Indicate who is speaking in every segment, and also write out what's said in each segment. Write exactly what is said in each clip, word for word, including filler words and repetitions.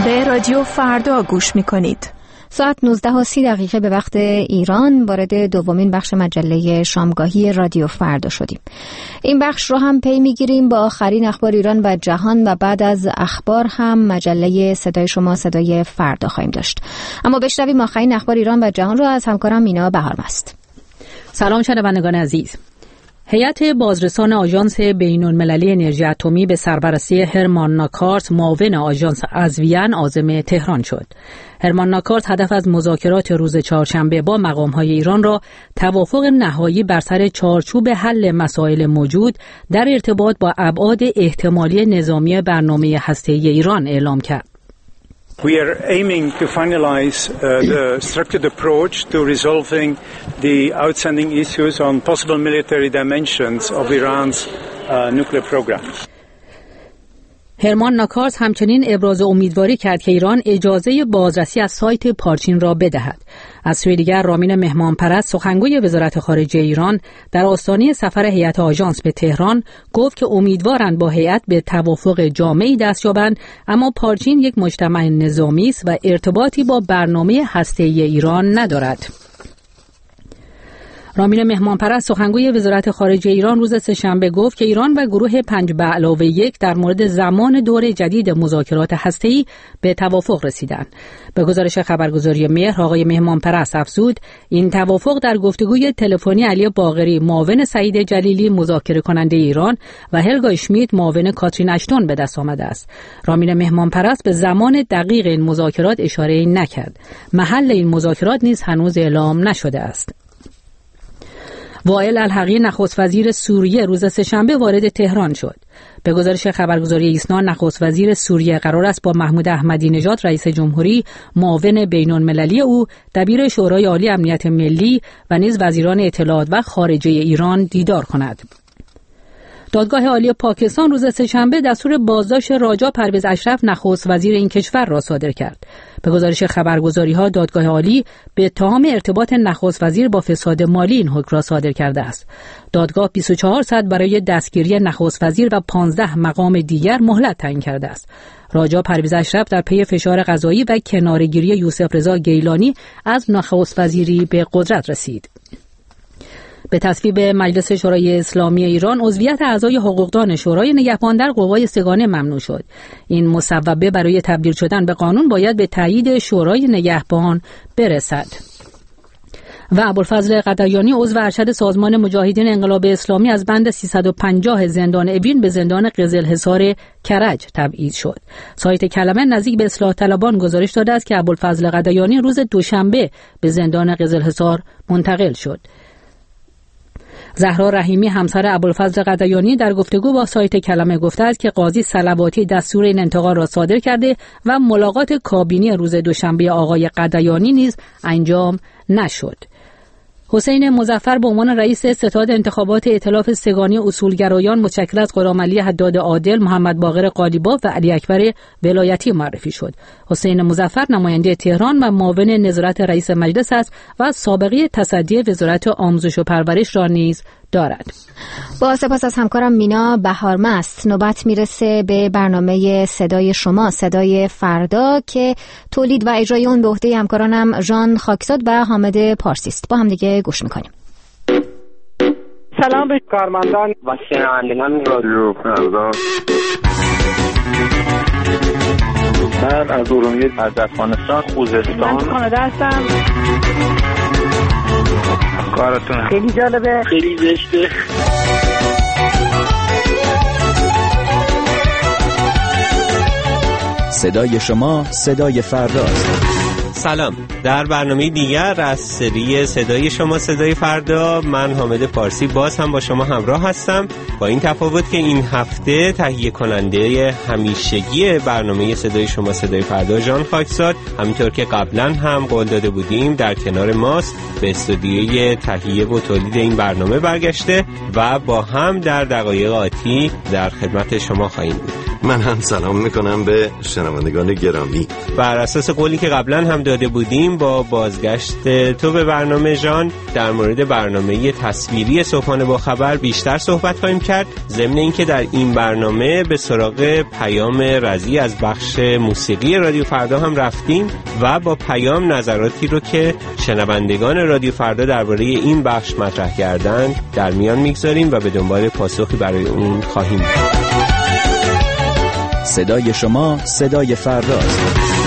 Speaker 1: به رادیو فردا گوش میکنید.
Speaker 2: ساعت نوزده و سی دقیقه به وقت ایران وارد دومین بخش مجله شامگاهی رادیو فردا شدیم. این بخش رو هم پی میگیریم با آخرین اخبار ایران و جهان و بعد از اخبار هم مجله صدای شما صدای فردا خواهیم داشت. اما بشنویم آخرین اخبار ایران و جهان رو از همکارم مینا بهارمست.
Speaker 3: سلام شنوندگان عزیز. هیئت بازرسان آژانس بین‌المللی انرژی اتمی به سرپرستی هرمان ناکارت معاون آژانس از وین عازم تهران شد. هرمان ناکارت هدف از مذاکرات روز چهارشنبه با مقام‌های ایران را توافق نهایی بر سر چارچوب حل مسائل موجود در ارتباط با ابعاد احتمالی نظامی برنامه هسته‌ای ایران اعلام کرد.
Speaker 4: We are aiming to finalize uh, the structured approach to resolving the outstanding issues on possible military dimensions of Iran's uh, nuclear program.
Speaker 3: هرمان ناکارت همچنین ابراز امیدواری کرد که ایران اجازه بازرسی از سایت پارچین را بدهد. از سوی دیگر رامین مهمانپرست سخنگوی وزارت خارجه ایران در آستانه سفر هیئت آژانس به تهران گفت که امیدوارند با هیئت به توافق جامعی دست یابند، اما پارچین یک مجتمع نظامی است و ارتباطی با برنامه هسته‌ای ایران ندارد. رامین مهمانپرست سخنگوی وزارت خارجه ایران روز سه‌شنبه گفت که ایران و گروه پنج به علاوه یک در مورد زمان دور جدید مذاکرات هسته‌ای به توافق رسیدند. به گزارش خبرگزاری مهر آقای مهمانپرست افزود این توافق در گفتگوی تلفنی علی باقری معاون سعید جلیلی مذاکره کننده ایران و هلگا اشمیت معاون کاترین اشتون به دست آمده است. رامین مهمانپرست به زمان دقیق این مذاکرات اشاره نکرد. محل این مذاکرات نیز هنوز اعلام نشده است. وائل الحقی نخست وزیر سوریه روز سه‌شنبه وارد تهران شد. به گزارش خبرگزاری ایسنا نخست وزیر سوریه قرار است با محمود احمدی نژاد رئیس جمهوری، معاون بین‌المللی او، دبیر شورای عالی امنیت ملی و نیز وزیران اطلاعات و خارجه ایران دیدار کند. دادگاه عالی پاکستان روز سه‌شنبه دستور بازداشت راجا پرویز اشرف نخست وزیر این کشور را صادر کرد. به گزارش خبرگزاری‌ها دادگاه عالی به اتهام ارتباط نخست وزیر با فساد مالی این حکم را صادر کرده است. دادگاه بیست و چهار ساعت برای دستگیری نخست وزیر و پانزده مقام دیگر مهلت تعیین کرده است. راجا پرویز اشرف در پی فشار قضایی و کناره‌گیری یوسف رضا گیلانی از نخست وزیری به قدرت رسید. به تصویب مجلس شورای اسلامی ایران عضویت اعضای حقوقدان شورای نگهبان در قوای سگانه ممنوع شد. این مصوبه برای تبدیل شدن به قانون باید به تایید شورای نگهبان برسد. و ابوالفضل قدیانی عضو ارشد سازمان مجاهدین انقلاب اسلامی از بند سیصد و پنجاه زندان اوین به زندان قزلحصار کرج تبعید شد. سایت کلمه نزدیک به اصلاح طلبان گزارش داده است که ابوالفضل قدیانی روز دوشنبه به زندان قزلحصار منتقل شد. زهرا رحیمی همسر ابوالفضل قدیانی در گفتگو با سایت کلمه گفته است که قاضی صلواتی دستور این انتقال را صادر کرده و ملاقات کابینی روز دوشنبه آقای قدیانی نیز انجام نشد. حسین مظفر به عنوان رئیس ستاد انتخابات ائتلاف سگانی اصولگرایان متشکل از غلامعلی حداد عادل، محمد باقر قالیباف و علی اکبر ولایتی معرفی شد. حسین مظفر نماینده تهران و معاون نظارت رئیس مجلس است و سابقه تصدی وزارت آموزش و پرورش را نیز دارد.
Speaker 2: با سپاس از همکارم مینا بهارمست نوبت میرسه به برنامه صدای شما صدای فردا که تولید و اجرای اون به عهده همکارانم ژان خاکزاد و حامد پارسی است. با هم دیگه گوش میکنیم.
Speaker 5: سلام به کارمندان و شنوندگان رادیو فردا.
Speaker 6: من از ارومیه از افغانستان خوزستان
Speaker 5: من کانادا هستم.
Speaker 6: کارتون
Speaker 5: خیلی جالبه،
Speaker 6: خیلی زشته.
Speaker 7: صدای شما صدای فرداست.
Speaker 8: سلام، در برنامه دیگر از سری صدای شما صدای فردا من حامد پارسی باز هم با شما همراه هستم، با این تفاوت که این هفته تهیه کننده همیشگی برنامه صدای شما صدای فردا ژان خاکزاد، همینطور که قبلا هم قول داده بودیم در کنار ماست، به استودیوی تهیه و تولید این برنامه برگشته و با هم در دقایق آتی در خدمت شما خواهیم بود.
Speaker 9: من هم سلام میکنم به شنوندگان گرامی.
Speaker 8: بر اساس قولی که قبلا هم داده بودیم، با بازگشت تو به برنامه جان در مورد برنامه تصویری صبحانه با خبر بیشتر صحبت خواهیم کرد، ضمن اینکه در این برنامه به سراغ پیام رضی از بخش موسیقی رادیو فردا هم رفتیم و با پیام نظراتی رو که شنوندگان رادیو فردا درباره این بخش مطرح کردن در میان میگذاریم و به دنبال پاسخی برای اون خواهیم بود.
Speaker 7: صدای شما صدای فرداست.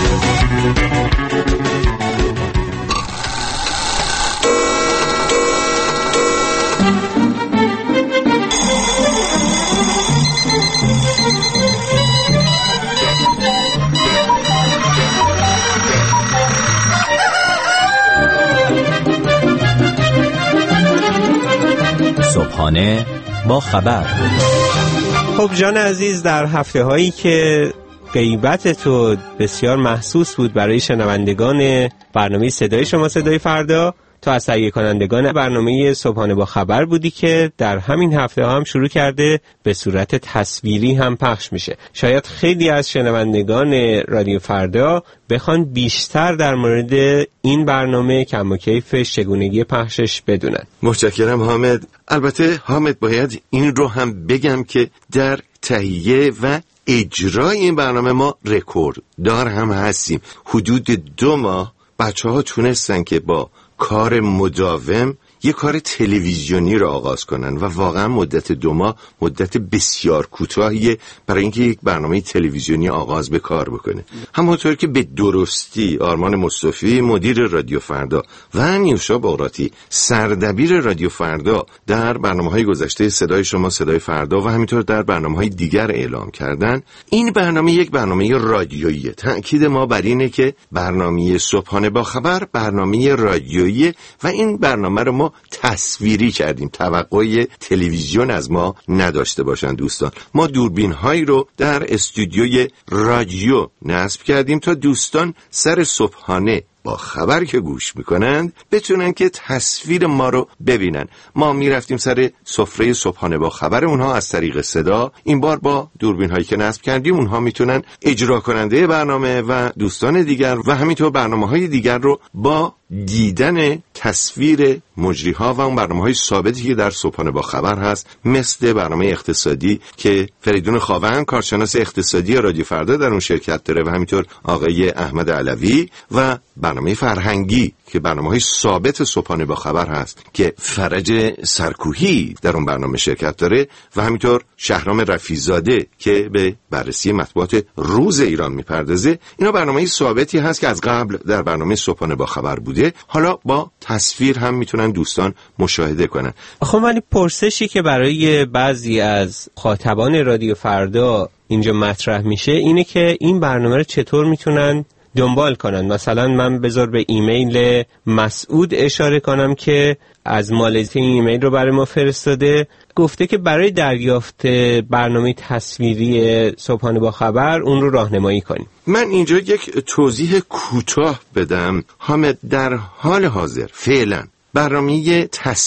Speaker 7: صبحانه با خبر.
Speaker 8: خب جان عزیز، در هفته هایی که غیبت تو بسیار محسوس بود برای شنوندگان برنامه صدای شما صدای فردا، تو از تهیه کنندگان برنامه صبحانه با خبر بودی که در همین هفته هم شروع کرده به صورت تصویری هم پخش میشه. شاید خیلی از شنوندگان رادیو فردا بخوان بیشتر در مورد این برنامه کم و کیفش، چگونگی پخشش بدونن.
Speaker 9: متشکرم حامد. البته حامد باید این رو هم بگم که در تهیه و اجرای این برنامه ما رکورد دار هم هستیم. حدود دو ماه بچه ها تونستن که با کار مداوم یه کار تلویزیونی رو آغاز کنن و واقعا مدت دو ماه مدت بسیار کوتاهیه برای اینکه یک برنامه تلویزیونی آغاز به کار بکنه. همونطور که به درستی آرمان مصطفی مدیر رادیو فردا و نیوشا بغراتی سردبیر رادیو فردا در برنامه‌های گذشته صدای شما صدای فردا و همینطور در برنامه‌های دیگر اعلام کردن، این برنامه یک برنامه رادیوییه. تأکید ما بر اینه که برنامه صبحانه با خبر برنامه رادیوییه و این برنامه رو ما تصویری کردیم. توقع تلویزیون از ما نداشته باشن دوستان. ما دوربین هایی رو در استودیوی رادیو نصب کردیم تا دوستان سر صبحانه با خبر که گوش میکنند بتونن که تصویر ما رو ببینن. ما میرفتیم سر سفره صبحانه با خبر اونها از طریق صدا. این بار با دوربین هایی که نصب کردیم اونها میتونن اجرا کننده برنامه و دوستان دیگر و همینطور برنامه های دیگر رو با دیدن تصویر مجری ها و اون برنامه های ثابتی که در صبحانه با خبر هست، مثل برنامه اقتصادی که فریدون خاوند کارشناس اقتصادی رادیو فردا در اون شرکت داره و همینطور آقای احمد علوی، و برنامه فرهنگی که برنامه های ثابت صبحانه با خبر هست که فرج سرکوهی در اون برنامه شرکت داره و همینطور شهرام رفیزاده که به بررسی مطبوعات روز ایران میپردازه. اینا برنامه ثابتی هست که از قبل در برنامه صبحانه با خبر بوده، حالا با تصویر هم میتونن دوستان مشاهده کنن.
Speaker 8: خب ولی پرسشی که برای بعضی از خاطبان رادیو فردا اینجا مطرح میشه اینه که این برنامه رو چطور میتونن دنبال کنن. مثلا من بذار به ایمیل مسعود اشاره کنم که از مالزی این ایمیل رو برای ما فرستاده، گفته که برای دریافت برنامه تصویری صبحانه با خبر اون رو راهنمایی کنیم.
Speaker 9: من اینجا یک توضیح کوتاه بدم. حامد، در حال حاضر فعلا برنامه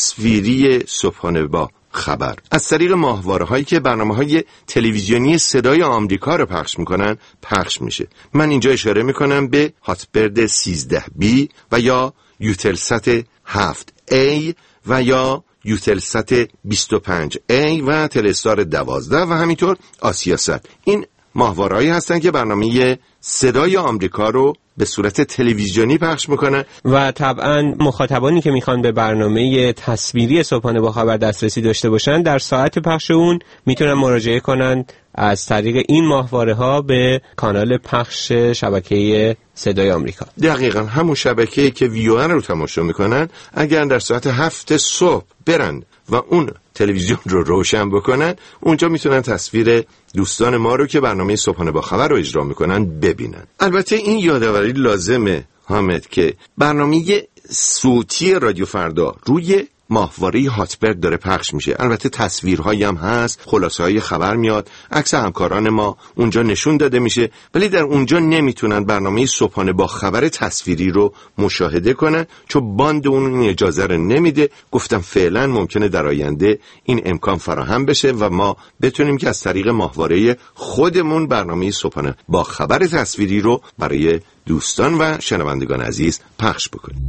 Speaker 9: تصویری صبحانه با خبر از طریق ماهواره هایی که برنامه های تلویزیونی صدای آمریکا رو پخش میکنن پخش میشه. من اینجا اشاره میکنم به هاتبرد سیزده بی و یا یوتلسات هفت ای و یا یوتلسات بیست و پنج ای و تلستار دوازده و همینطور آسیاست. این ماهواره هایی هستن که برنامه صدای آمریکا رو به صورت تلویزیونی پخش میکنن
Speaker 8: و طبعا مخاطبانی که میخوان به برنامه تصویری صبحانه با خبر دسترسی داشته باشن در ساعت پخش اون میتونن مراجعه کنن از طریق این ماهواره ها به کانال پخش شبکه صدای آمریکا.
Speaker 9: دقیقاً همون شبکه‌ای که ویو رو تماشا میکنن اگر در ساعت هفت صبح برن و اون تلویزیون رو روشن بکنن، اونجا میتونن تصویر دوستان ما رو که برنامه صبحانه با خبر رو اجرا میکنن ببینن. البته این یادآوری لازمه حامد که برنامه صوتی رادیو فردا روی ماهواره هاتبرد داره پخش میشه. البته تصویرهایی هم هست، خلاصه‌های خبر میاد، عکس همکاران ما اونجا نشون داده میشه، ولی در اونجا نمیتونن برنامه صبحانه با خبر تصویری رو مشاهده کنن چون باند اون این اجازه رو نمیده. گفتم فعلا ممکنه در آینده این امکان فراهم بشه و ما بتونیم که از طریق ماهواره خودمون برنامه صبحانه با خبر تصویری رو برای دوستان و شنوندگان عزیز پخش بکنیم.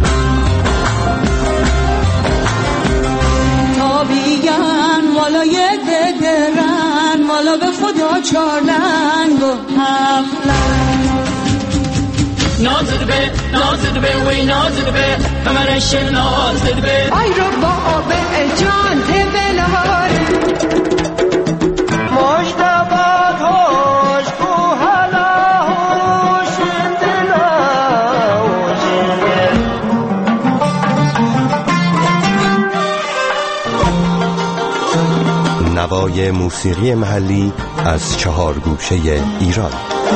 Speaker 10: تابیگن والا یک درن والا به خدا چارلنگ و هفلنگ نازد به نازد به وی نازد به کمرش نازد به آی رو با آب جان تبلار مشتبات هوش کو حالا هوش دلا
Speaker 11: نوای موسیقی محلی از چهار گوشه ایران.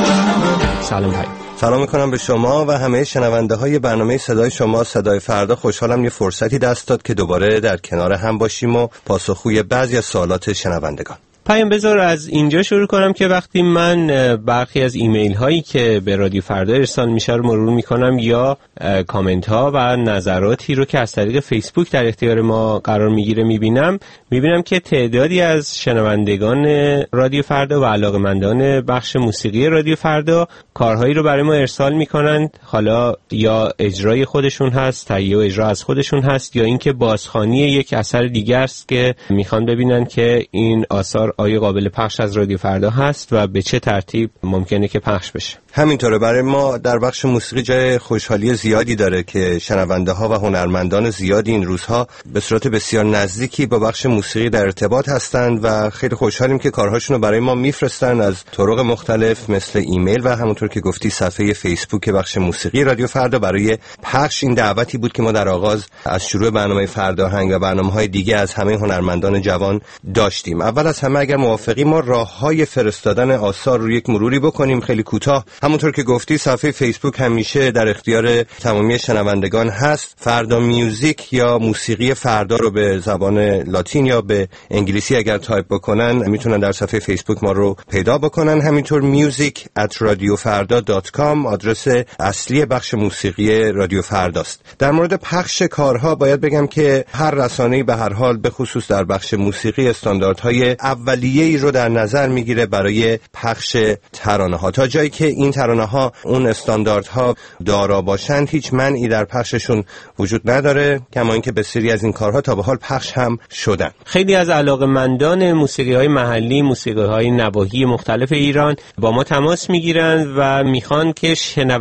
Speaker 8: سلام بھائی.
Speaker 11: سلام میکنم به شما و همه شنونده های برنامه صدای شما صدای فردا. خوشحالم یه فرصتی دست داد که دوباره در کنار هم باشیم و پاسخگوی بعضی از سوالات شنوندگان.
Speaker 8: پیام بذار از اینجا شروع کنم که وقتی من برخی از ایمیل هایی که به رادیو فردا ارسال میشه رو مرور میکنم یا کامنت ها و نظراتی رو که از طریق فیسبوک در اختیار ما قرار میگیره میبینم میبینم که تعدادی از شنوندگان رادیو فردا و علاقه‌مندان بخش موسیقی رادیو فردا کارهایی رو برای ما ارسال میکنند، حالا یا اجرای خودشون هست، تهیه و اجرا از خودشون هست، یا اینکه بازخوانی یک اثر دیگه است که میخوان ببینن که این آثار آیا قابل پخش از رادیو فردا هست و به چه ترتیب ممکنه که پخش بشه.
Speaker 11: همینطوره. برای ما در بخش موسیقی جای خوشحالی زیادی داره که شنونده ها و هنرمندان زیادی این روزها به صورت بسیار نزدیکی با بخش موسیقی در ارتباط هستند و خیلی خوشحالیم که کارهاشون رو برای ما میفرستن از طرق مختلف مثل ایمیل و همونطور که گفتی صفحه فیسبوک بخش موسیقی رادیو فردا برای پخش. این دعوتی بود که ما در آغاز از شروع برنامه فرداهنگ و برنامه‌های دیگه از همه هنرمندان جوان داشتیم. اول از همه اگر موافقی ما راههای فرستادن آثار رو یک مروری بکنیم خیلی کوتاه. همونطور که گفتی صفحه فیسبوک همیشه در اختیار تمامی شنوندگان هست. فردا میوزیک یا موسیقی فردا رو به زبان لاتین یا به انگلیسی اگر تایپ بکنن میتونن در صفحه فیسبوک ما رو پیدا بکنن. همینطور میوزیک ات رادیو فردا دات کام آدرس اصلی بخش موسیقی رادیو فرداست. در مورد پخش کارها باید بگم که هر رسانه‌ای به هر حال به خصوص در بخش موسیقی استانداردهای اولیه‌ای رو در نظر میگیره برای پخش ترانه‌ها. تا جایی که این ترانه‌ها اون استانداردها دارا باشند هیچ منعی در پخششون وجود نداره، کما اینکه بسیاری از این کارها تا به حال پخش هم شدن.
Speaker 8: خیلی از علاقه‌مندان موسیقی‌های محلی، موسیقی‌های نواحی مختلف ایران با ما تماس میگیرند و میخوان که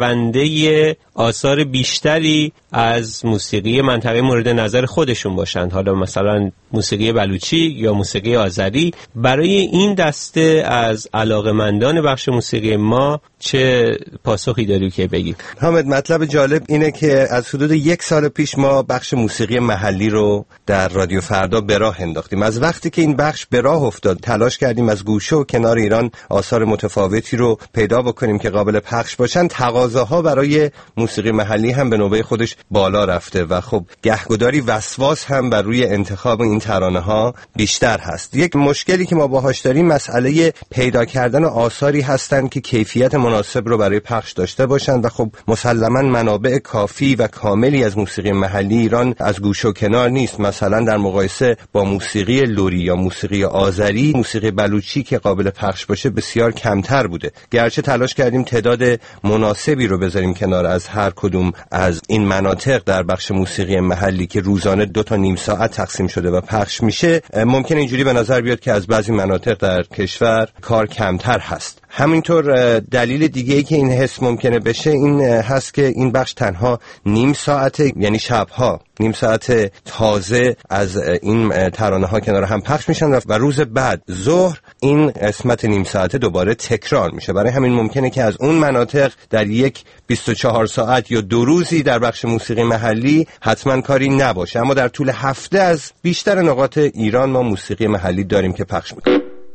Speaker 8: شنونده آثار بیشتری از موسیقی منطقه مورد نظر خودشون باشند، حالا مثلا موسیقی بلوچی یا موسیقی آذری. برای این دسته از علاقه‌مندان بخش موسیقی ما چه پاسخی داری که بگی؟
Speaker 11: حامد، مطلب جالب اینه که از حدود یک سال پیش ما بخش موسیقی محلی رو در رادیو فردا به راه انداختیم. از وقتی که این بخش به راه افتاد تلاش کردیم از گوشه و کنار ایران آثار متفاوتی رو پیدا بکنیم که قابل پخش باشن. تقاضاها برای موسیقی محلی هم به نوبه خودش بالا رفته و خب گهگداری وسواس هم بر روی انتخاب این ترانه ها بیشتر هست. یک مشکلی که ما باهاش داریم مسئله پیدا کردن آثاری هستند که کیفیت مناسب رو برای پخش داشته باشند و خب مسلماً منابع کافی و کاملی از موسیقی محلی ایران از گوش و کنار نیست. مثلا در مقایسه با موسیقی لری یا موسیقی آذری، موسیقی بلوچی که قابل پخش باشه بسیار کمتر بوده. گرچه تلاش کردیم تعداد مناسبی رو بذاریم کنار از هر کدوم از این مناطق در بخش موسیقی محلی که روزانه دو تا نیم ساعت تقسیم شده و پخش میشه، ممکن اینجوری به نظر بیاد که از بعضی مناطق در کشور کار کمتر هست. همینطور دلیل دیگه ای که این حس ممکنه بشه این هست که این بخش تنها نیم ساعته، یعنی شبها نیم ساعت تازه از این ترانه ها کنار هم پخش میشن و روز بعد ظهر این قسمت نیم ساعته دوباره تکرار میشه. برای همین ممکنه که از اون مناطق در یک بیست و چهار ساعت یا دو روزی در بخش موسیقی محلی حتما کاری نباشه، اما در طول هفته از بیشتر نقاط ایران ما موسیقی محلی داریم که پخش میکنیم.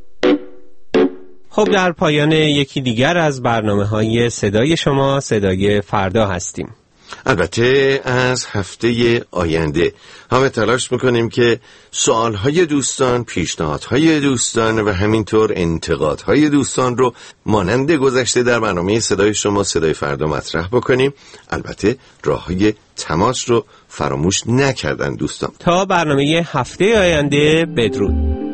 Speaker 8: خب در پایان یکی دیگر از برنامه‌های صدای شما صدای فردا هستیم.
Speaker 9: البته از هفته آینده همه تلاش میکنیم که سوالهای دوستان، پیشنهادهای دوستان و همینطور انتقادهای دوستان رو مانند گذشته در برنامه صدای شما صدای فردا مطرح بکنیم. البته راههای تماس رو فراموش نکردن دوستان.
Speaker 8: تا برنامه هفته آینده، بدرود.